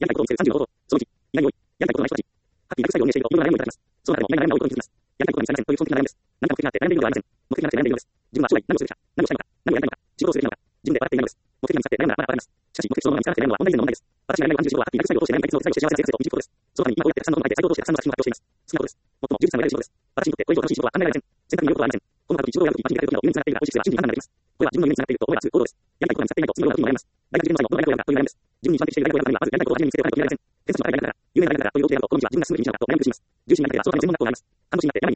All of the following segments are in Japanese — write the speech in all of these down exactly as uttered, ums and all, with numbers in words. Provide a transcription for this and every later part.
やりたいことを見せるさんじゅうの方法。そのいち、依頼におい、やりたいことのない人たち。ハッピーな副作用を運営していると、いろいろな悩みをいただきます。その中でも、依頼の悩みを多いことに聞きます。やりたいことが見つかりませんという基本的な悩みです。何か目的があって悩んでいるのではありません。目的がなくて悩んでいるのです。自分は将来何をするか、何をしたいのか、何をやりたいのか、仕事をすべきなのか、自分で笑っていないのです。目的が見つかって悩むならまだわかります。しかし、目的そのものが見つからなくて悩むのは問題以前の問題です。私がやりたいことはハッピーな副作用を通して悩み解決を最後して幸せな人生を導くことです。そのために今こうやってたくさんのことを書いて、サイトを通してたくさんの作品を発表しています。好きなことです。最も充実感の得られる仕事です。私にとってこれ以上楽しい仕事は考えられません。選択によることはありません。この他の仕事をやるとき、一般にやるときの夢につながっているが、本質は真理に判断できます。これは自分の夢につながっていると思えば通行動です。やりたいことが見つかっていないと次のようなふうに悩みます。大学受験の際もどの大学を選ぶかという悩みです。自分に一番適している大学を選ぶためには、まずやりたいことを初めに見つけておかないと決められません。偏差値の高い大学が良いというわけではありません。偏差値の高い大学だから、有名な大学だからというわけではありません。重視になりたいが、そういう専門学校を選ぶためには、そのための専門学校を選びます。半年になって何に苦しむ人をさせては、そのためのチャンスになります。学校では進路の勉強は教えてくれますが、自分のやりたいことを見つける勉強は教えてくれません。今回の支援の勉強は、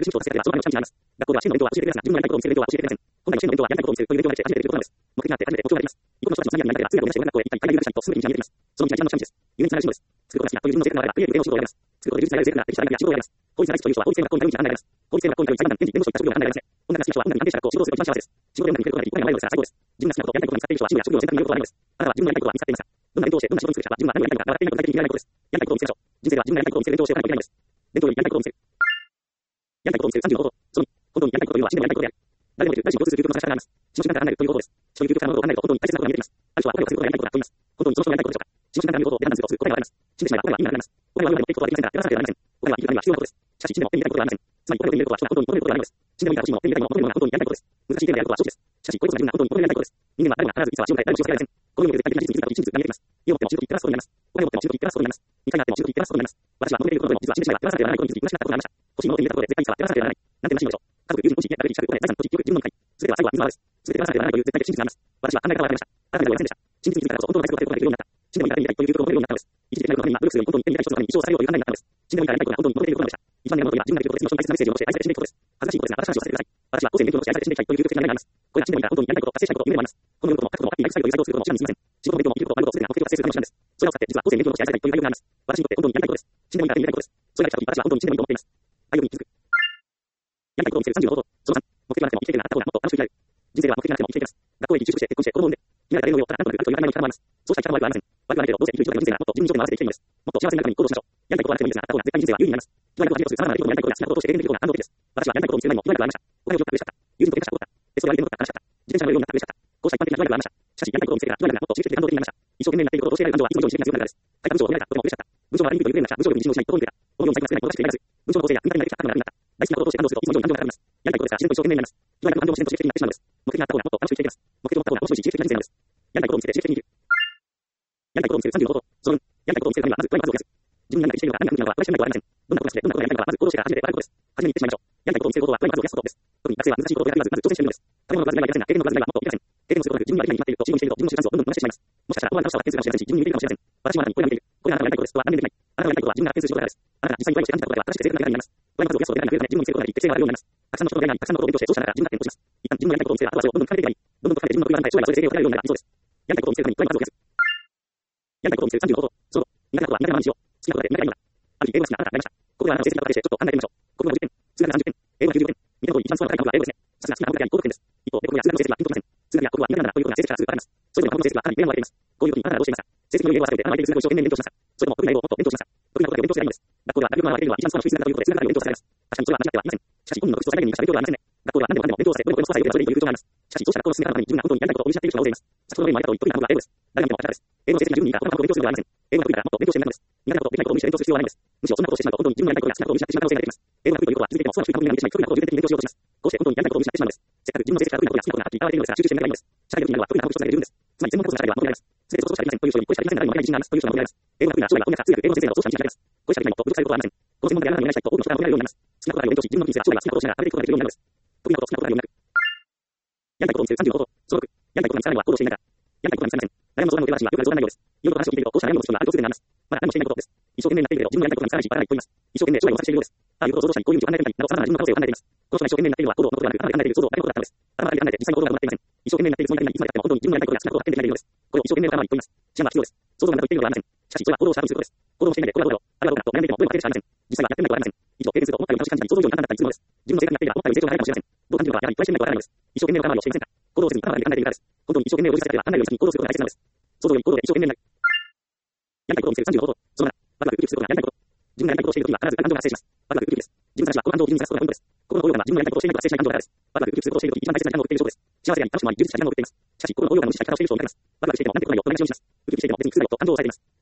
しかし、この応用が無視した力をしている人を見たいです。ワクワクしていても、別に苦痛だよと感動をされています。ワクワク、苦痛、そこを内容が無視した力をしている人を見たいです。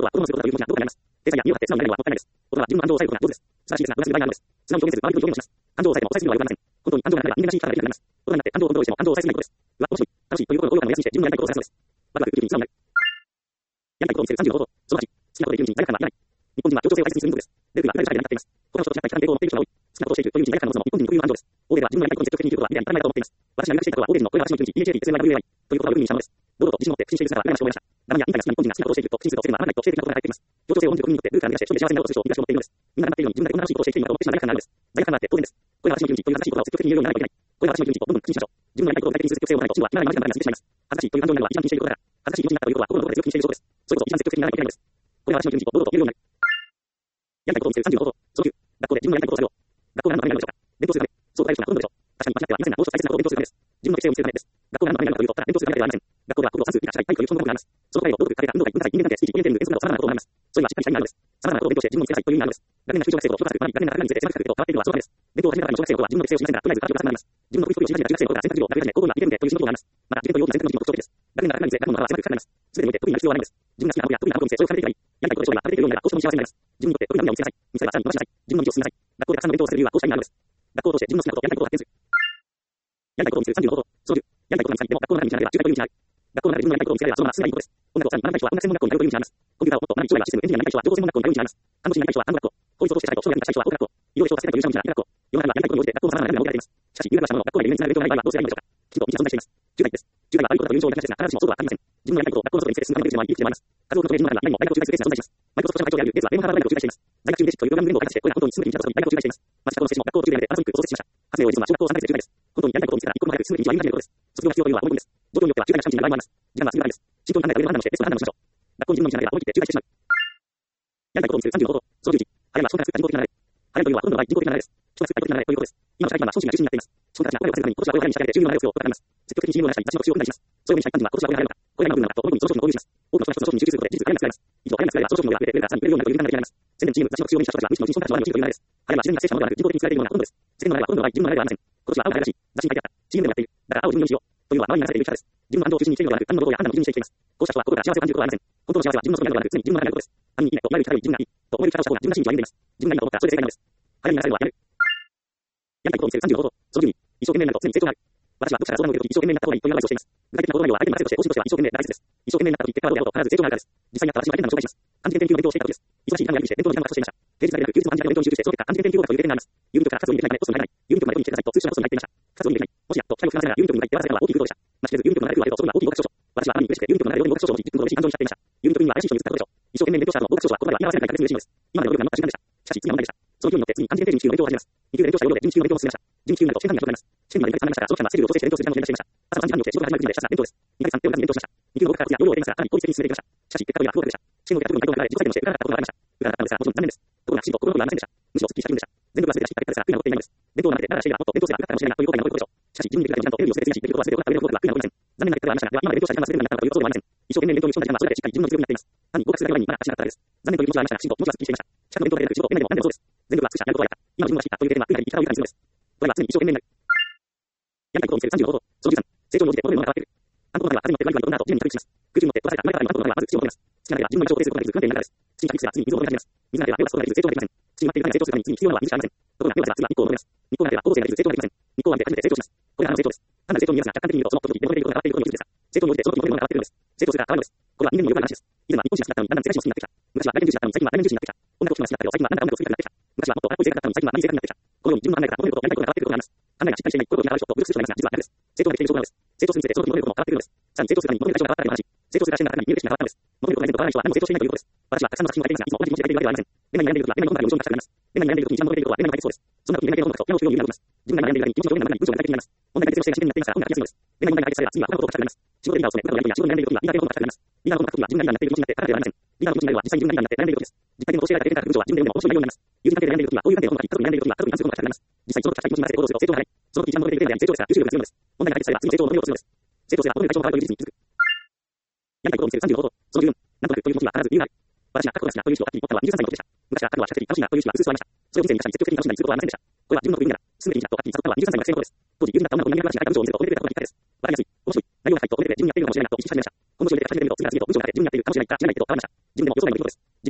ことは、子供のすることだという気持ちがどこかにあります。天才や身を張って素直になれるのはもったいないです。大人は自分の感情を抑えることが上手です。素晴らしいですが、同じ場合があるのです。素直に表現する場合に表現をします。感情を抑えても抑えすぎるのは良くありません。本当に感情がなければ人間らしい生き方ができなくなります。大人になって感情をコントロールしても感情を抑えすぎることです。うわ、面白い、楽しいということを高揚感を安心して自分のやりたいことを探すのです。ワクワクウキウキに素直になる。やりたいことを見せるさんじゅうの方法。そのはち、好きなことできるうちに罪悪感はない。日本人は協調性を大切にする民族です。レベルが上がる社会で成り立っています。他の人と違った生き方に抵抗を持っている人が多い。好きなことをしているといううちに罪悪感を持つのも日本人の特有の感情です。欧米では自分のやりたいことに積極的に生きることは未来に当たり前だと思っています。私が留学していた頃は欧米人のこれは私の気持ち、イーエイチエーピー、エスエムアイダブリューエーワイ ということをよく耳にしたものです。堂々と自信を持って不審している姿は羨ましく思いました。ラマやインターが好きな日本人が好きなことをしていると、不審すると世間はあらないと否定的なことが入っています。協調性を持っている国民にとってルーツが乱れして一人で幸せになろうとする人を見出しを持っているのです。みんなが黙っているのに自分だけ女らしいことをしているのだと思ってしまう罪悪感があるのです。罪悪感があって当然です。これは私の気持ちという正しい言葉を積極的に言うようにならないといけない。これは私の気持ちとどんどん口にしましょう。自分のやりたいことを具体的にする積極性を持たないと死後は今まで間違った話になってしまいます。恥ずかしいという感情になるのは一番気にしていることだから。恥ずかしい気持ちになったということは心のどこかで強く気にしている証拠です。それこそ一番積極的にならないといけないのです。これは私の気持ちと堂々と言えるようになる。やりたいことを見せるさんじゅうの方法。そのきゅう、学校で自分のやりたいことをされよう。学校が何のためにあるのでしょうか。勉強するため。そう答える人がほとんどでしょう。確かに間違ってはいませんが、どうして大切なことを勉強するためです。自分の適性を見せるためです。学校が何のためにあるのかというと、ただ勉強するためではありません。学校では国語、算数、理科、社会、体育というよん項目があります。その答えを道徳、家庭科、運動会、文化祭、人間関係、スピーチ、人間点、数など様々なことを学びます。それはしっかりした意味があるのです。様々なことを勉強して自分の見せなさいという意味があるのです。学年が中小学生と小学生と学年が高いにつれて狭くなっていくと変わっているのはそのためです。勉強を始めたばかりの小学生の頃は自分の適性を示せながら、とりあえず形を出すまでなります。自分のクリストを信じ始めた中学生の頃から選択授業、学年で高校にはリベンデという仕事を学びます。また、自分という大きな選択の自分の特徴的です。学年が高いにつれ、学問の幅は狭く深くなります。すべてにおいて特になる必要はないのです。自分が好きなことや得意なことを見せ、それを重ねていけばいい。やりたいことで勝利が食べていけるようになれば、どうしても幸せになります。自分にとって得意な分野を見せなさい。見せればさらに伸ばしなさい。自分の道を進めなさい。学校でたくさんの勉強をさせる理由はこうした意味があるのです。学校を通して自分の好きなこと、やりたいことを発見する。やりたいことを見せるさんじゅうの方法。そのじゅう、やりたいことが見つかり、でも学校の中に道があればじゅうかいという道がある。学校の中で自分のやりたいことを見つけられればそのまま進めばいいことです。音楽をさんに学びたい人は音楽専門学校に通うという道があります。コンピューターをもっと学び将来はシステム、エンジニアになりたい人は情報専門学校に通う道があります。看護師になりたい人は看護学校。法律を通して社会と将来にしたい人は法学校。医療を助けたいという社会の医学校。世の中にはやりたいことに応じて学校の様々な学びが設けられています。しかし、留学したものを学校内で夢につなげる勉強がない場合はどうすればいいのでしょうか。きちんと道が存在しています。じゅう代です。じゅう代は悪いことという情報を出しですが、必ずしもそうとは限りません。自分のやりたいことを学校の外に見せて進むための技術もあり、いい口でもあります。数多くの著名人の中には何も大学を中退するケースが存在します。マイクロソフト社会長であるゲイツは米国ハーバー大学を中退しています。在学中にレジットというプログラム言語を開発して、これら本当に進むべき道だとに大学を中退しています。また、このステージも学校の途中でパナソニックを創設しました。発明を自分は小学校さんかい生で中退です。本当にやりたいことを見つけたら一刻も早く進むべき道は歩み始めることです。卒業が必要というのは思い込みです。状況によっては中退が近道になる場合もあります。時間が過ぎる場合です。慎重に考えた上での判断をしてベストな判断をしましょう。学校に自分の道がなければ思い切って中退してしまう。やりたいことを見せるさんじゅうの方法。そのじゅういち、流行りは人から作った人工的な流れ。流行りというのはほとんどの場合人工的な流れです。人が作った人工的な流れということです。今の社会基盤は資本主義が中心になっています。資本家たちが声を稼ぐために今年はこれを流れに仕掛けて従業の流れを強く高めます。積極的に信用を出したり、雑誌の口を組んだりします。そういうふうにした一般人は今年はこれが流れるのか、これが今の分なのかと思い込みその商品を購入します。多くの人が一つの商品に集中することで技術が流れが作られます。以上、流れが作らればその商品の量が増えて、売れがさらに売れるようになるという流れが出来上がります。宣伝チーム、雑誌の口を見た人たちは無視の人種たちは生きるという流れです。流行りは自然に発生したものではなく人工的に作られているものがほとんどです。世間の流れはほとんどの場合自分の流れではありません。今年は青が流れらしい。雑誌に書いてあった。チームでもやっている。だから青を自分のようにしよう。というのは周りに流されている生き方です。自分の感情を中心に生きているのではなく、他人のことや判断を基準にしていきます。こうした人は心から幸せを感じることはありません。本当の幸せは自分のその中ではなく常に自分の中にあることです。他人にいいねと思われる生き方より自分がいいと思える生き方をした方が自分らしい道を歩んでいます。自分がいいなと思ったらそれで正解なのです。流行りに流されるのはやめる。やりたいことを見せるさんじゅうの方法。そのじゅうに、一生懸命になると常に成長がある。私は読者が相談を受けるとき一生懸命になった方がいいというアドバイスをしています。具体的な行動内容は相手に任せるとして、個人としては一生懸命が大切です。一生懸命になったとき結果がどうであろうと必ず成長があるからです。実際にあった私は変なのを紹介します。漢字検定研究の勉強をしていた時です。忙しい時間をやりくりして勉強の時間を確保していました。平日だけでなく休日も漢字だけの勉強に集中して、その結果漢字検定研究学という経験があります。郵便局から活動に出てないためポストに入らない。郵便局まで取りに来てくださいと通知がポストに入っていました。活動にできない。もしやと機械を使わせながら郵便局に向かって手を合わせたのは大きい空洞でした。まして郵便局の流れるとそこには大きい合格証書。私はあまりに嬉しくて郵便局の流れるように合格証書を持ち、いっぷんほど嬉しい感情に浸っていました。郵便局には怪しい人に譲ったことでしょう。一生懸命勉強した後の合格証書は言葉では言い表せないから別に嬉しいのです。今までの努力が乗った時間でした。しかし次は問題でした。その勢いに乗って次に漢字検定準一級の勉強を始めます。に級で勉強したようで準一級の勉強を進めました。準一級になると試験管理が始まります。試験にまでにかげつかかりましたが、その期間はスケジュールを調整して勉強する時間を準備していました。朝のさんじかんに起きて仕事が始まる時までひたすら勉強です。にかげつかん手をかけて勉強しました。に級の合格から次は要領を得ていますが、かなり効率的に進めていました。しかし結果というのは不合格でした。試験の結果というのは自己採点をして受からなかったことがありました。受からなかったのですが、もちろん残念です。ところがきちんと心の声はありませんでした。むしろすっきりした気分でした。全部忘れてした結果ですが、悔いが残っていないのです。勉強をなめてだらだらしていればもっと勉強すれば受かったかもしれないなという後悔が残ることでしょう。しかし自分にできるだけのちゃんとテレビを捨てて次に勉強を忘れて行った上で合格が悔いが残りません。残念な結果ではありましたが、では今まで勉強した時間が忘れるようになったのかということではありません。一生懸命勉強に打ち込んだ時間はそれだけしっかり自分の実力になっています。単に合格するだけにまだ足がなかったからです。残念という気持ちはありましたが、きちんと気持ちはすっきりしていました。資格の勉強だけでなく仕事、恋愛でも何でもそうです。全力は尽くしたやることはやった。今の自分は知ったという経験は未来に生き方を豊かにするのです。これは常に一生懸命になる。やりたいことを見せるさんじゅうの方法。そのじゅうさん、成長に応じて求めるものが変わっている。暗黒の中では風に乗ってワイワイ飛んだ後地面に着陸します。空中に乗って飛ばされた生まれたら今の暗黒の中ではまず土を求めます。好きなのでは自分の一生を固定することができる不安定になるからです。土に着陸すれば次に水を求め始めます。水がなければ手を出すことができず成長ができません。土に待っている種が成長するために次に必要なのは水しかありません。ところが手を出せば次は日光を求めます。日光がなければ光合成ができず成長ができません。日光を浴びて初めて成長します。これがあの成長です。単なる成長に見えますが、客観的に見るとその時々求めていることが変わっていることに気づくですが、成長に応じてその時求めるものが変わっているのです。成長するが変わるのです。これは人間にもよくある話です。以前は日本人が好きだったのにだんだん世界史も好きになってきた。昔は外見重視だったのに最近は内面重視になってきた。音楽を聴くのが好きだったけど最近はなんだか音楽を作りたくなってきた。昔はもっと荒っぽい性格だったのに最近は何性格になってきた。このように自分の考え方、求めること、やりたいことが変わっていることがあります。考えがしっかりしていない、心を嫌う人と武力する人がいますが、実は逆です。成長ができている証拠なのです。成長するにつれてその時求めることも変わっているのです。さらに成長するために求める対象が変わったという話。成長するが視点が高い見える景色が変わったのです。求めることが全部変わらない人は何も成長していないということです。私はたくさんの作品を書いていますが、いつも同じ気持ちで書いているわけではありません。恋愛に悩んでいる時は恋愛の本が読むようになったからです。恋愛に悩んでいる時に一番求めていることは恋愛の本がそうです。そんな時に恋愛の本とピアノをするようになるのです。自分が悩んでいる間に気持ちの上になる前に文章が具体的になります。問題が出てきて視点になっていますから本が書きやすいのです。恋愛の問題が解決されば次は他のことを書きたくなります。仕事でリーダーを務め、部下のやり取りや仕事に悩んでいる時はリーダーの本が書きたくなります。リーダーの本を書く時は自分がリーダーになっている気持ちになって書かなければなりません。リーダーの気持ちになるは実際に自分がリーダーになって悩んでいる時です。実際に教えられた経験から文章は自分で読んでも面白い内容になります。友人関係で悩んでいる時はこういう関係の本がいい。家族に悩んでいる時は家族に関する本が書きたくなります。実際にその書きたい気持ちに任せて行動すると成長が早い。その時一番求めているテーマであり成長ですが、吸収力が強いのです。問題が解決されば次の成長を求めようとするのです。成長すれば求める対象が変わるという事実に気づく。やりたいことを見せるさんじゅうの方法。そのじゅうよん、なんとなくという気持ちには必ず理由がある。私が過去が好きなという人をはっきり持ったのはにじゅうさん歳の時でした。昔は過去は比較的楽しいなという人が数数ありました。それを人生に生かし積極的に楽しんだりすることはありませんでした。これは自分の得意分野だ。進めていいんだとはっきり悟ったのはにじゅうさん歳の学生の頃です。当時友人だった女の子に何々話が文章を見せると褒めてくれたことがきっかけです。わかりやすい、面白い、内容が深いと褒めてくれ自分にやっているかもしれないと意識し始めました。この文章を入れて始めてみると次は次にと文章が書いて自分にやっているかもしれないから知らないけど変わりました。自分でも予想外の出来事です。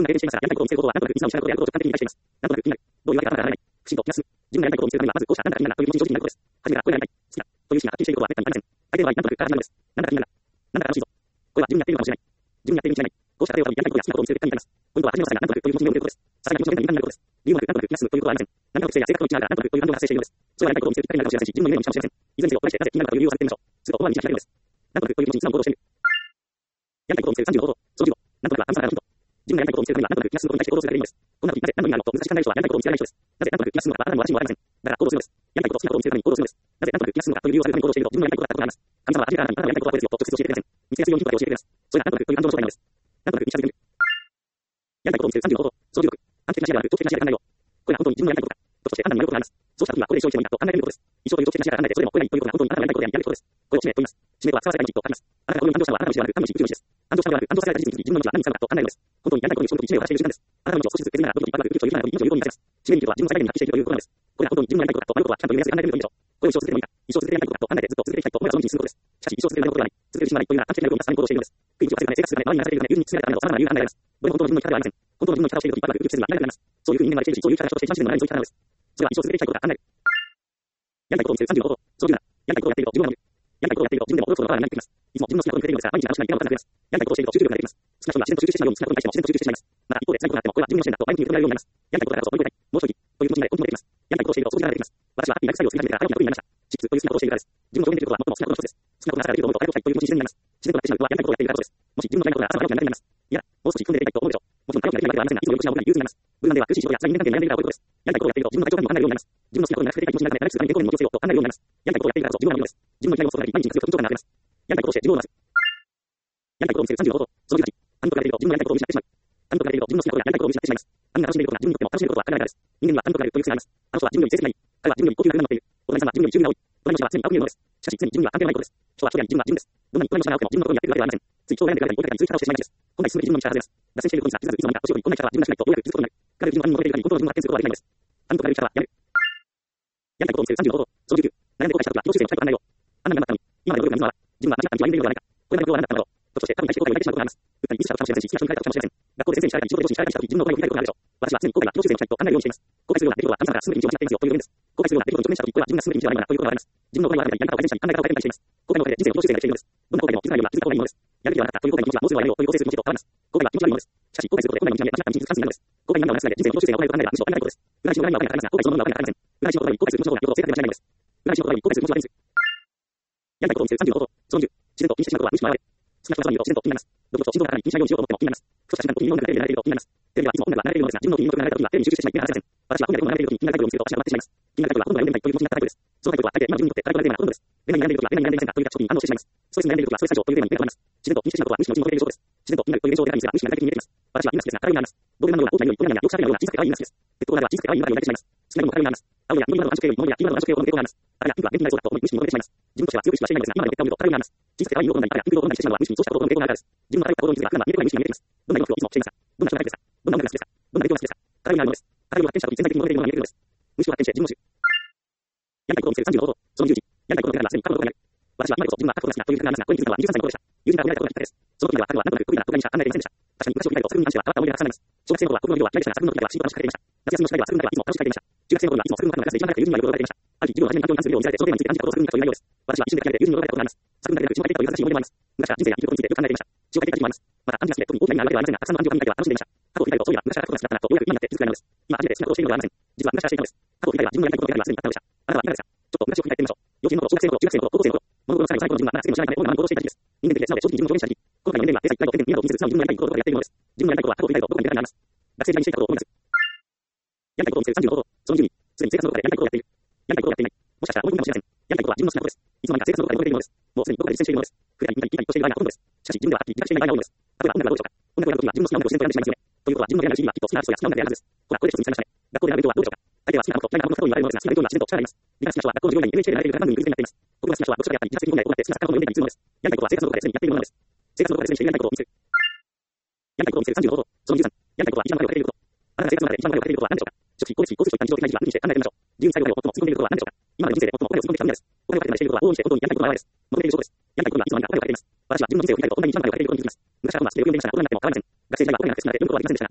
分が停電していますが、やりたいことを見せることは、なんとなく、いつも失うことであることを直感的に理解しています。なんとなく気になる。どういうわけかわからない。不審と、気がする。自分がやりたいことを見せるためには、まず、こうした、なんだか気になるな、という気持ちに正直になることです。初めから、これがやりたい。好きだ。という意識がはっきりしていることは、めったにありません。相手の場合、なんとなく、から始まるのです。なんだか気になるな。なんだか楽しいぞ。これは自分がやっているのかもしれない。自分がやっているに違いない。こうした例を多分やりたいことや好きなことを見せるためにあります。ポイントは、初めのさがなんとなくという気持ちによることです。ささやきの気持ちで何かになることです。理由もなく、なんとなく気が済むということはありません。何かの癖や性格の違いがなんとなくという反動が発生しているのです。それはやりたいことを見せるきっかけになるかもしれませんし、自分の夢にもしかもしれません。いずれにせよ、どうしてなぜ気になるかという理由を探ってみましょう。すると、思わぬ道が開けるのです。なんとなくという気持ちに素直に行動している。やりたいことを見せるさんじゅうご法。そのじゅうご。なんとなくは神様からのヒント。自分がやりたいことを見せるためには、なんとなく気が済むことに対して行動するだけでいいのです。こんな時、なぜ何度になるのと難しく考える人はやりたいことを見せられない人です。なぜなんとなく気が済むのかはあなたも私もわかりません。だから行動するのです。やりたいことを好きなことを見せるために行動するのです。なぜなんとなく気が済むのかという理由を探るために行動していると、自分のやりたいことだったことがあります。神様は初めからあなたのやりたいことはこれですよと直接教えてくれません。見つけやすいようにヒントだけ教えてくれます。それがなんとなくという感情の正体なのです。なんとなく見近づいてみる。やりたいことを見せるさんじゅうご法。そのじゅうろく。短期的な視野ではなく、長期的な視野で考えよう。これが本当に自分のやりたいことか。とそしてあなたにやることがあります。そうした時はこれで一生生きてもいいんだと考えてみることです。一生という長期的な視野から考えて、それでもこれがいいということが本当にあなたのやりたいことであり、やることです。これを使命と言います。使命とは使わせたいにきっとあります。あなたがこのように感情したのはあなたの意思ではなく、神の意志、宇宙の意志です。感情したのではなく、感情された事実に自分の道は何に使うかと考えるのです。本当にやりたいことにその時使命を果たしている時間です。あなたの道を少しずつ削りながら、どこに一発が来るという人は命を有効になります。使命にとは自分を最大限に発揮しているということなのです。これが本当に自分のやりたいことだとあることはちゃんと夢やすく考えてみるといいでしょう。これを一生続けてもいいか、一生続けてやりたいことだと考えてずっと続けていきたいと思えばその道に進むことです。しかし一生続けられることではない。続ける自信がないというのは短期的な労力を達成に行動しているのです。不意打ちを忘れて生活するため、周りに流されているため、友人に進められたための様々な理由が考えられます。これも本当の自分の生き方ではありません。本当の自分の生き方をしていると一発が来る季節には見られなくなります。そういうふうに人間がしているし、そういう生き方をして一番自然のないそういう生き方なのです。それは一生続けていきたいことだ考える。やりたいことを見せるさんじゅうご法。そのじゅうなな。やりたいことをやっていると自分を守る。やりたいことをやっていると自分でも驚くほどのパワーになってきます。いつも自分の好きなことに触れているのですが、毎日楽しくない気が分からなくなります。やりたいことをしていると集中力が出てきます。好きな人には自然と集中してしまうように、好きなことに対しても自然と集中してしまいます。また一方で辛いことがあっても、これは自分の視点だと前向きに受け止められるようになります。やりたいことだからこそ乗り越えたい。もう一息。という気持ちになれ、本当に出てきます。やりたいことをしていると、そういう流れが出てきます。私はハッピーなライフスタイルを作り始めてから大きな風になりました。執筆という好きなことをしているからです。自分を表現できることは最も好きなことの一つです。好きなことが朝からできると思うと、あれをしたいという気持ちに自然になります。自然となってしまうことはやりたいことをやっているからこそです。もし自分のやりたいことが朝から大きな風になります。いや、もう少し組んでいたいと思うでしょう。もちろん早起きができないわけではありませんが、いつもよくしなことに憂鬱になります。無難では苦しい仕事や辛い人間関係に悩んでいるからこういうことです。やりたいことをやっていると自分の体調管理も考えるようになります。自分の好きなことになりつけたい気持ちになるため、何するかに健康面に気をつけようと考えるようになります。やりたいことをやっているからこそ自分のいいのです。自分の生きがいを育て毎日に活力と緊張感があります。やりたいことをして自分を回す。やりたいことを見せるさんじゅうご法。そのじゅうはち。他人と比べていると自分のやりたいことを見失ってしまう。他人と比べていると自分の好きなことややりたいことを見失ってしまいます。他人が楽しんでいることが自分にとっても楽しめることは考えられないです。人間には他人と比べるという癖があります。あの人は自分より成績がいい。彼は自分より高級な車に乗っている。お隣さんは自分より収入が多い。隣の人は常に悪意のものです。しかし常に自分には関係ないことです。人は人であり自分は自分です。どんなに隣の人が多くても自分のことにやっているわけではありません。つい人を悩んでいる間に追いかけたり追い方をしてしまいがちです。本来進むべき自分の道から外れます。脱線していることにさ、気づかずいつの間にか年寄りこんな生き方は自分らしくないとようやく気づくことになる。彼自身の他人に求めている限り本当の自分が発展することはできないのです。他人と比べる力はやめる。やりたいことを見せるさんじゅうご法。そのじゅうきゅう。悩んで後悔した時は自己修正をしないことはないよ。あんなに頑張ったのに、今までの努力が実は自分は間違った道を歩んでいるのではないか。これまでの労は何だったのだろう。とそして多分に対して後悔を抱いてしまうことがあります。打ったりミスしたことかもしれませんし、好きな人に変えたかもしれません。学校で先生に叱られたり、仕事で上司に叱られたりした時、自分の声を振り返ることがあるでしょう。私は常に後悔が自己修正をしたいと考えるようにしています。後悔するような出来事は神様から進むべき道を間違っていますよという意味です。後悔するような出来事に直面した時、これは自分が進むべき道ではないのだということがあります。自分の声を改めたり、やり方を改善したり、考え方を改善したりしています。後悔のおかげで人生の自己修正ができているのです。どんな後悔でも気づかないような気づいた方がいいものです。やるべきではなかったという後悔の気持ちはもうすぐ終われよという構成する気持ちと変わります。後悔は気持ち悪いものです。しかし後悔することで後悔の道に間違った道に気づかずになるのです。後悔に涙を流すだけで人生の自己修正が行えると考えればむしろありがたいことです。裏石の裏には分かりますが、後悔そのものは分かりません。裏石の裏に後悔する気持ちの方がよほど正確で間違いないのです。裏石の裏に後悔する気持ちは悪いです。やりたいことを見せるさんじゅうご法。そのじゅう。自然と気にしてしまうことは無視の表れ。好きな人が空にいると自然と気になります。どこぞ心臓の中に気にしないようにしようと思っても気になります。ふとした瞬間時に日本がテレビで流れていると気になります。テレビはいつも音楽が流れているのですが、自分の気に入る音が流れた時はテレビに集中してしまい気が離せません。私は音楽が流れている時に気になるタイトルを見つけると足が笑ってしまいます。気になるタイトルはほとんど読んでみたいという気持ちになったタイトルです。そのタイトルは大抵今の自分にとって誰となれるようなほとんどです。恋愛に悩んでいる時は恋愛に悩んでいませんかというキャッチコピーに反応してしまいます。ストレスに悩んでいる時はストレス解消というテーマに目が離れます。自然と気にしてしまうことは無視のうちに戻れるそうです。自然と気になるという現象をデータにすれば無視が具体的に見えてきます。私は今好きですが、体になります。どうでもような大きなように、大きなようなよくしゃべるような小さくて可愛い今好きです。ペットボールは小さくて可愛い今が読みてしまいます。好きなもの体になります。青や緑などの暗色系より物や黄色などの暗色系を好む傾向があります。あれやピンクは便利になりそうだと思い無視に戻ってしまいます。自分としては強く意識はしていないのですが、今の結果を見ると体になります。小さくて可愛い色を好んだり、あれやピンク色を好んだりしてしまうのは無視にそうしたことの傾向があるからです。自分の体を見ると行動にするが、普段は見えるような無視が見えてきます。どんな洋服をいつも着ていますか？どんな人がタイプですか？どんな音楽が好きですか？どんな勉強が好きですか？体になるものです。体を発展した時、潜在的に戻れているものが見えてくるのです。無視を発展して自分を知る。やりたいことを見せるさんじゅうご法。そのじゅういち。やりたいことがすでに過去のことになる。私は今でこそ自分は過去が好きだというふうに考えますが、これに気づくのはにじゅうさんさいの頃でした。友人から褒められたことがきっかけです。その時では彼はなんとなく得意なことにしか考えていませんでした。確かに昔を振り返ると作文に関しては変わった思い出がたくさんあります。小学生の頃は国語の量は嫌いでしたが、作文の時では仕事楽しく書いていました。夏休みの宿題では作文だけはいつも楽しく書いていました。中学生の頃にはいつも作文の数がで一番早く友人には喜ばれていました。ある日、授業の初めに環境に関する量を見せられて、そのテーマについて何時間ことを作文に書くという内容です。私は一瞬で書いて友人に喜ばれたことがあります。作文だけでなく、一番書いていたという恥ずかしい思い出もあります。昔は人生や生きることについてよく考えていました。詩を書いていた時期もあります。また、漢字が好きで特に大きな意味があるわけではありませんが、たくさんの漢字を書いていた時は楽しんでいました。過去を振り返るとそういうのは昔から過去が好きだったなというように今やって続くくらいなのです。今は初めて別に作るくらいなのです。今初めて別なことをしているのではありません。実は昔からしていたのです。過去を振り返れば自分のやりたいことであるのですでにあったのでした。あなたはいかがですか？ちょっと昔を振り返ってみましょう。幼稚園の頃、小学生の頃、中学生の頃、高校生の頃、物事の最後の自分はまだ世間の知らないため本能的な行動をしていた時です。人間的で素直で正直に自分を表現した時、後悔の年齢は天才大学点で宮を気にする素直に自分のやりたいことをやっているのです。自分のやりたいことは過去を振り返るとどこかに出たくなります。学生時代にしていたことを思い出す。やりたいことを見せるさんじゅうご法。そのじゅうに。すでに生活のどこかでやりたいことをやっている。やりたいことをやっていない。もしかしたら思い込みかもしれません。やりたいことは自分の好きなことです。いつの間にか生活のどこかで覚えているのです。もうすでにどこかで実践しているのです。触れたり見たり聞いたりとしている場合がほとんどです。しかし自分でははっきり自覚していない場合が多いのです。例えば音楽はどうでしょうか？音楽をやるときは自分の好きな音楽を自然と選んでしまいますよね。ということは自分の選んだ シーディー はきっと好きなアーティストや好きな音楽であるはずです。ほら、これで一つ見つかりましたね。学校で選べるとはどうでしょうか？相手は好きな音と嫌いな音の片方に分かれるのですが、好きな人には自然と力があります。理解好きな人は学校の授業内に エヌエイチケー で流れているから番組に偶然になっています。僕が好きな人は読書であったり、自発的に本で行って好きな作家の本を読んでいたりするのです。やりたいことは生活のどこかですでにやっているものなのです。生活のどこかですでにしているやりたいことを見せる。やりたいことを見せるさんじゅうご法。そのじゅうさん。やりたいことは一番前をかけていること。あなたが生活の中で一番前をかけていることは何でしょうか？食費、交通費、交通費といった日常的な事情は無理して考えてみましょう。自由に最後まで最も突っ込んでいることは何でしょうか？今までの人生で最もお金を突っ込んできた分野です。お金をかけてまでしていることは往々にして本当にやりたいことの表れです。求めている証拠です。やりたいことにはいつの間にかお金をかけています。私は自分の人生を振り返ると、こんなに一番前をかけていることに気づきます。昔は本は好きで読み勉強したことが何でも変わりません。学生時代はお金がなくて済まれて読むことはできませんでしたが、自分で稼ぐようになりました。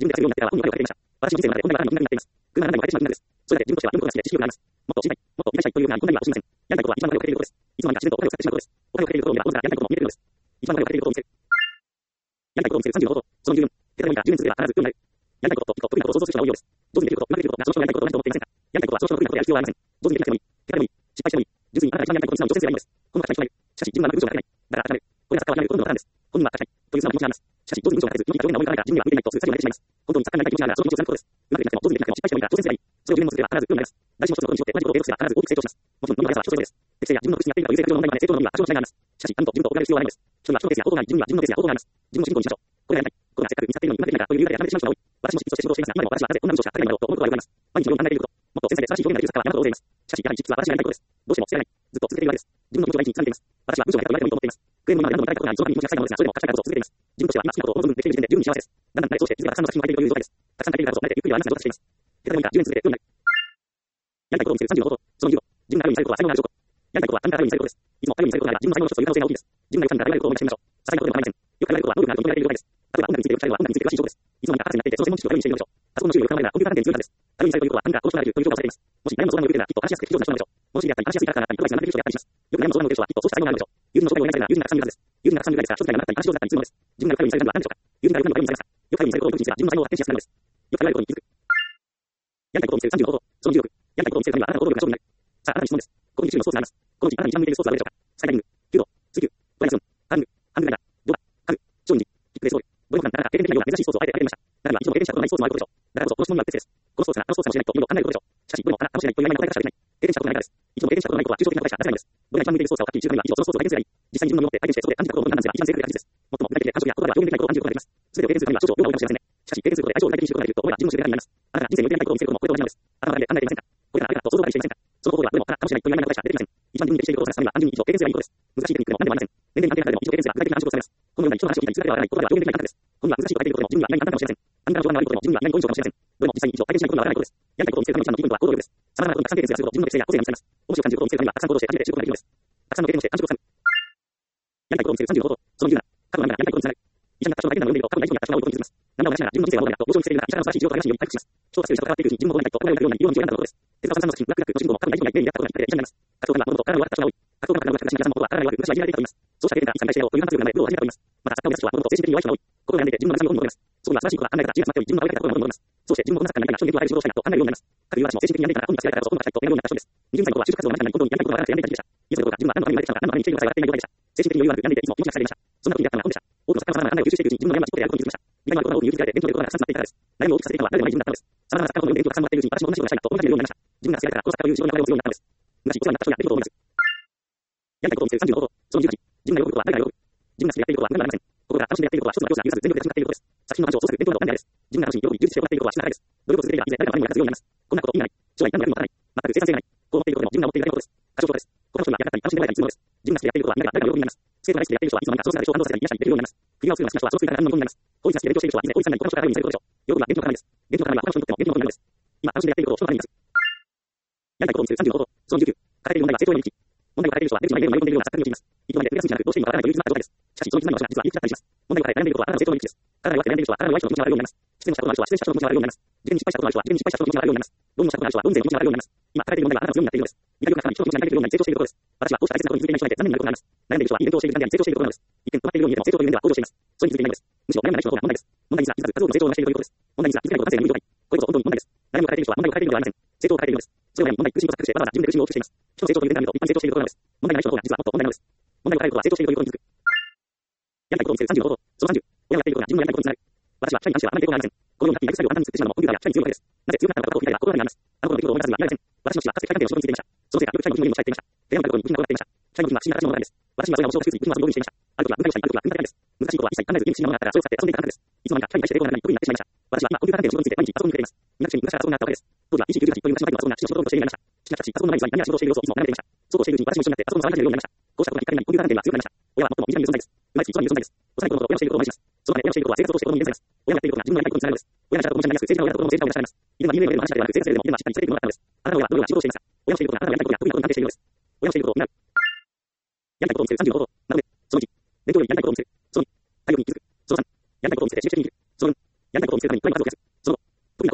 本にお金をかけていました。私の人生の中で問題は何もなくなっています。車は何も変えてしまうです。それだけ自分としては読むことが好きで知識を学びます。もっと知りたい、もっとやりたいというような問題は欲しいません。やりたいことは一番お金をかけていることです。いつの間にか自分とお金を使ってしまうことです。お金をかけているところを見れば、自らやりたいことも見えてくるのです。一番お金をかけていることを見せる。やりたいことを見せるさんじゅうの方法。そのじゅうよん。手紙がじゅうねん続けば必ず運になる。やりたいことと得意なことを想像する人が多いようです。上手にできること、うまくできることがその人のやりたいことと同じと思っていませんか？やりたいことはその人の得意なことでやる必要はありません。上手にできなくてもいい。手紙でもいい。失敗してもいい。実にあなたが一番やりたいことに素直に挑戦すればいいのです。この方が人がいる。しかし自分は文章が書けない。だから諦める。これが作家は諦めることのパターンです。本人は書きたい。という素直な気持ちがあります。しかし、上手に文章が書けず、よきかどうにか思い浮かないから自分には向いていないとすぐ作業になってしまいます。本当に作家になりたい気持ちがあるなら、その気持ちを貫くことです。うまくできなくても、上手にできなくても、失敗してもいいから挑戦すればいい。それをじゅうねんも続ければ必ず運になります。誰しも一つのことに絞って同じことを継続すれば必ず大きく成長します。もちろん、世の中は人それぞれです。適性や自分の特質に合っているかという性格上の問題もあり、成長のには多少の違いがあります。しかし、あのと自分とお金る必要はないのです。人には人のペースや方法があり、自分には自分のペースや方法があります。自分を主人公にしましょう。これがやりたい。これがせっかく見つかっているのにうまくできないからという理由でやめてしまう人が多い。私も執筆として仕事をしていますが、今でも私はなぜこんな文章しか書けないのだろうと思うことがよくあります。毎日のように考えていること、もっと繊細で素晴らしい表現ができる作家は山ほど大勢います。しかし、やはり執筆は私がやりたいことです。どうしても捨てられない。ずっと続けているわけです。自分の気持ちを第一に貫いています。私は文章が下手と言われてもいいと思っています。クレームに今何度も書いたことがあり、そのために気持ちが臭いものですが、それでも書きたいことを続けています。自分としては今好きなことをこの部分でできる時点で十分に幸せです。だんだん慣れそうして気づけばたくさんの作品を書いているという状態です。たくさん書いているからこそ慣れてゆっくりではありませんと上達しています。手紙がじゅうねん続けてよんになる。やりたいことを見せるさんじゅうの方法。そのじゅうご。自分が頼りにされることは才能がある証拠。やりたいことは他人から頼りにされることです。いつも頼りにされることがあれば自分の才能の一つという可能性が大きいです。自分が予算から頼れることを目指してみましょう。些細なことでも構いません。よく考えることは能力があると認められている状態です。例えば音楽についてよく知られるは音楽について詳しい証拠です。いつの間にか博士になっていて、その専門知識を頼りにしているのでしょう。パソコンの種類をよく考えればコンピューター関係に強いからです。頼りにされるということは何かこの人ができるという評価をされています。もし誰も相談を受けているならきっと話しやすくて上手な人なのでしょう。物知りであったり話しやすいキャラクターがあったり、プロフェッショナルな人であったりします。よく誰も相談を受ける人はきっとそうした才能があるのでしょう。友人の紹介をお願いされるなら友人がたくさんいるはずです。友人がたくさんいるぐらいですが、書記官がなったり話し上手だったりするのです。自分が頼りにされるのは何でしょうか。友人が頼りにされますか。よく頼りにされることをよく気にすれば自分の才能を発見しやすくなるのです。よく頼られることに気づく。やりたいことを見せるさんじゅうの方法。そのじゅうろく。やりたいことを見せるためにはあなたの行動力が勝負になる。さあ、あなたに質問です。ここに種類のスポーツがあります。このうちあなたに一番向いているスポーツはどれでしょうか。スカイダイビング、弓道、水球、トライアスロン、カーリング、ハンググライダー、ドーバ、カグ、超人、キックレースボール。どれもかあなたが経験的なような珍しいスポーツをあえて挙げてみました。誰もが一度も経験したことのないスポーツもあることでしょう。だからこそこの質問には不適切です。このスポーツならあのスポーツかもしれないというのを考えることでしょう。しかし、どれもあなたかもしれないという曖昧な答えからしか出ない。経験したことがないからです。一度も経験したことのないことは抽象的な答えしか出せないのです。どれが一番向いているスポーツかをはっきり中間には以上そのスポーツを体験すればいい。実際に自分の身をもって体験してそこで感じたことを問うが何ですが一番正確で確実です。もっとも具体的で感触や言葉では表現できないことを感じることができます。すべてを経験するためには少々量が多いかもしれませんね。しかし経験することで相性を具体的に知ることができると思えば自分の主流になります。あなたが人生においてやりたいことを見せることもこれと同じなのです。頭の中で考えていませんか。これがあれだと想像だけしていませんか。その方法ではどれもあなたかもしれないという曖昧な答えしか出てきません。一番自分に適していることを探すためには単純に一度経験すればいいことです。難しいテクニックでも何でもありません。年齢に関係なくても一度経験すれば具体的な暗示をされます。このような一度の話を聞いたり伝えてはわからないことでは表現できないあなたです。本人は難しいと書いていることでも自分には意外に簡単かもしれません。他人から評判が悪いことでも自分には意外に好印象かもしれません。どれも実際に一度体験しないことがわからないことです。やりたいことを見せるために一番のキーポイントは行動力です。様々なことにたくさん経験すること自分の適性や個性が見つかります。面白く感じることを見せるためにはたくさん行動して初めて知ることができるのです。たくさんの経験をして感触をつかむ。やりたいことを見せるさんじゅうの方法。そのじゅうなな。過去の涙がやりたいことにつながる。医者が多少の大変なのを読んでいると過去に大事になった人が多いことに気づきます。何ら同じなら自分の人生がどうだと上昇している中、医者の素晴らしい事情と話により回復します。調査する人と関わっているうちに自分のことになりたいと思われるようになり、世の道を選んだのです。手塚さんの作品、ブラックラックの主人公も過去に大事になり、例になったことがきっかけで医者になります。格闘家が物事を体を割った人が多い。格闘家が体を割った人が皆さんのことは体を割る昔は生きられていたと言います。そうした経験からいつかに対してやろうという反発力が生まれ、プロを始めたと言います。また作家を目指す人は物事を精神的に弱い人が多い。心が病んでいて自分の中身を思います。そこには素晴らしいことが考え方、知恵が詰まっており、自分の可愛い方を思います。そうして自分のこんな作家になりたいな、人にできる仕事をしたいなと考えるようになります。かくいう私も精神的に病んでいたから本人が嫌いだからこそ本人がしたいと思うようになった人です。にじゅう代の頃は就職活動を何かに今度にやりたいことがわからなくて病んでいた時でした。いつの頃か自分は何のために生まれてきたのか、何のために生きているのかさえ分かっていない状態でした。精神的に余裕がなく病んでいていつも気持ちが疲れていました。そんな時に出会ったのが本でした。多くの作家は様々な考えを吸収していくうちに自分の悩みは自己でやることに気づきました。意外なことが多くに勇気が出て勉強できることがたくさん詰まっていたからです。悩みを大きくさせていたのは誰でもない自分だったのです。様々な作家の本を読んで勉強がたくさんもらっているうちに私も同じようなしたいなと思い始めるようになりました。自分が好きだからこの作家を言う仕事に流れをするようになったのです。昔お世話になった人や出来事を思い出す。やりたいことを見せるさんじゅうの方法。そのじゅうはち。自分が喜ぶことは誰が喜ぶ。自分が好きでやっていることは無駄になりません。心が楽しんでやっていることは一つの行事が許さず全力で始まっていることです。作品の話を操作する勉強など何であれです。自分が楽しみ、喜び、充実して行っていることは質が高いです。努力を続けていればいずれ誰かの前にも役立つようになります。こんなこと意味がない。将来何もやるにも立たない。全く生産性がない。こう思っていることでも自分が思っているだけのことです。過小評価です。この人には役立ったり楽しんでもらえたりするのです。自分が好きでやっていることはみんなが誰かの喜びになります。生徒が大好きでやっている人はいつの間にかその姿で感動させたり癒したりできるようになります。フィギュアを作るのが好きな人はその作りから何のものになります。こういう好きで勉強している人は以前大石さんにこの人から頼りにされることでしょう。喜びは勉強からないです。勉強からは他の人にとっても勉強のことになるのです。今楽しんでやっていることを人のためになります。やりたいことを見せるさんじゅうの方法。そのじゅうきゅう。抱えている問題は成長への道。問題を抱えている人は出口まで迷い込んでいるような錯覚に陥ります。一度まで繰り出すんじゃなくどうしていいのかわからないという理屈な状態です。しかしその理屈なのは実は理屈だったりします。問題を抱えて悩んでいることはあなたの成長の道です。体が弱くて悩んでいる人は体が弱い人の気持ちが悪いようになります。失恋したことのある人は失恋した人の気持ちが悪いようになります。受験に失敗したことのある人は受験に失敗した人の気持ちが悪いようになります。論のしたことのある人は論点の気持ちが悪いようになります。今抱えている問題はあなたの強みになっているのです。似たような人の気持ちが慣れているようになり成長していることです。私はこうした大切なことに気づいていない人がいて残念になることがあります。悩んでいる人はイベントをしている時間であり成長していることなのです。一見止まっているように見えても成長という面では向上しています。それに気づいていないのです。むしろ悩んでない人の方が問題です。問題にすら気づかず数多くの成長を成しているということです。問題にすら気づかないことがなぜに無理とこれこそ本当に問題です。悩みを抱えている人は問題を抱えているのではありません。成長を抱えているのです。それを悩み、問題に苦しみを作ってわざわざ自分で苦しみを大きくしています。人の成長という面で見ると一般成長していることなのです。問題がない人の方が実はもっと問題なのです。問題を抱えることは成長しているということに気づく。やりたいことを見せるさんじゅうの方法。そのさんじゅう。親がやっていることが自分のやりたいことにつながる。私は社員に関してはあまり抵抗がありません。このような企業がスタイルを簡単に作ってしまうのもコンピューターや社員に強いわけです。なぜ強くなったのかを聞いたりは心が痛みます。あの頃の出来事を思い出すには嫌いません。私の父はかつて会計の仕事に就いていました。そのせいかよく社員の勤務にも伝えていました。手紙を書くことに無理なことがあっていました。社員の勤務は不思議な形のものがあるんです。私にはそれが面白くせずに部品はそのようにしていました。ある時は分解したり、ある時は組み立てたりです。難しいことは一切考えずに不思議なものがあったらそれを使って遊んでいたあなたです。いつの間にか社員に対して抵抗がなくなり得意になってしまいました。私は今コンピューター関係の仕事について毎日パソコンに触れています。昔昔からパソコンがあったわけです。当時は ピーシーきゅうじゅうはち という昔のバイクのパソコンが父の仕事をしているようになりました。しかしパソコンのない時間に何や仕事をしている様子をいつも眺めていました。そうこうしているうちに私も一緒になってパソコンを触り始めるようになりました。こうしたことがきっかけになりコンピューター関係が強くなりました。親は最も身近にいる存在です。生まれつき一番にいる存在です。幼い頃のことを親のしていることを真似します。そのため親のしていることは生活を通して子供に伝えます。親がやっていることが自分のやりたいことにつながるのです。親がしたことも知らなく政治家の親だと子供も政治家を目指されます。犬は ディーエヌエー の話ではなく生活でも犬はしっかりされているものだったのです。あなたの親はどのような仕事をしていますか。親のしていることがあなたのやりたいことや得意なことに関係しているのです。親のしていることを見習う。やりたいことを見せるさんじゅうの方法。なので、そのいち、勉強よりやりたいことを見せる。そのに、体力に気づく。そのさん、やりたいことを見せて集中的に生きる。そのよん、やりたいことを見せるために毎日数を増やす。そのご、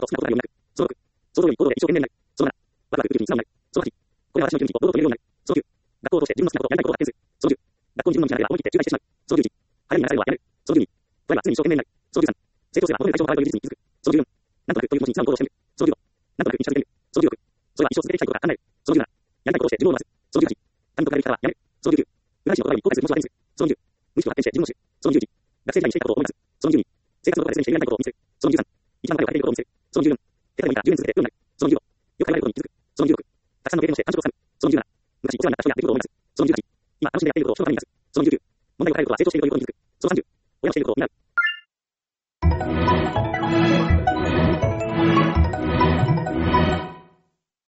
好きなことがようになく、そのろく、想像より行動で一生懸命になる。そのなな、ワクワクウキウキに素直になる。そのはち、これは私の気持ちを堂々と言えるようになる。そのきゅう、学校を通して自分の好きなこと、やりたいことを発見する。そのじゅう、学校に自分の道がないが思い切って仲介してしまう。そのじゅういち、早めになされるのはやめる。そのじゅうに、これは常に一生懸命になる。そのじゅうさん、成長すれば求める対象が変わるという事実に気づく。そのじゅうよん、なんとなくという気持ちに素直に行動してみる。そのじゅうご、なんとなくに近づけてみる。そのじゅうろく、それは一生続けていきたいことから考える。そのじゅうなな、やりたいことをして自分を伸ばす。そのじゅうはち、他人と比べる力はやめる。そのじゅうきゅう、裏石の言葉に後悔する気持ちを当てにする。そのじゅう、無意識を発見して自分を知る。そのじゅういち、学生時代にしていたことを思い出す。そのじゅうに、生活の中で常にしてやりたいことを見せる。そのじゅうさん、一番彼を変えていることを見せる。そのじゅうよん、手から見たじゅうねん続けてようになる。そのじゅうご、よく考えることに気づく。そのじゅうろく、たくさんの経験をして感触をつかむ。そのじゅうなな、昔お世話になった人や出来事を思い出す。そのじゅうはち、今楽しんでやっていることを人のために出す。そのじゅうきゅう、問題を変えることは成長しているということに気づく。